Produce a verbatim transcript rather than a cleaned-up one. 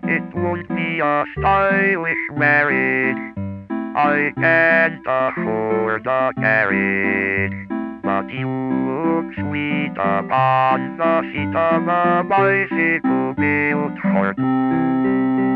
It won't be a stylish marriage. I can't afford a carriage. But you look sweet upon the seat of a bicycle built for two.